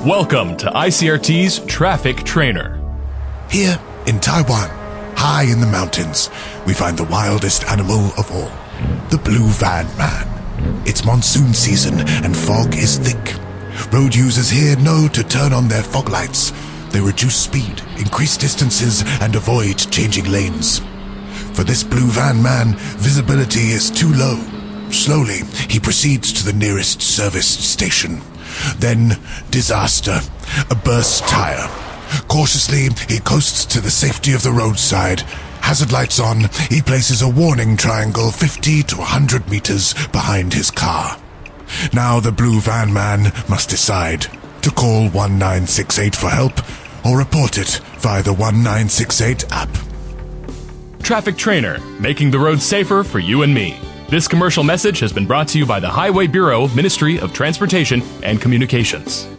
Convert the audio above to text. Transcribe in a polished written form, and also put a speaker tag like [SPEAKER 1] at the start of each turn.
[SPEAKER 1] Welcome to ICRT's Traffic Trainer.
[SPEAKER 2] Here in Taiwan, high in the mountains, we find the wildest animal of all, the blue van man. It's monsoon season and fog is thick. Road users here know to turn on their fog lights. They reduce speed, increase distances, and avoid changing lanes. For this blue van man, visibility is too low. Slowly, he proceeds to the nearest service station. Then, disaster. A burst tire. Cautiously, he coasts to the safety of the roadside. Hazard lights on, he places a warning triangle 50 to 100 meters behind his car. Now the blue van man must decide to call 1968 for help or report it via the 1968 app.
[SPEAKER 1] Traffic Trainer, making the road safer for you and me. This commercial message has been brought to you by the Highway Bureau, Ministry of Transportation and Communications.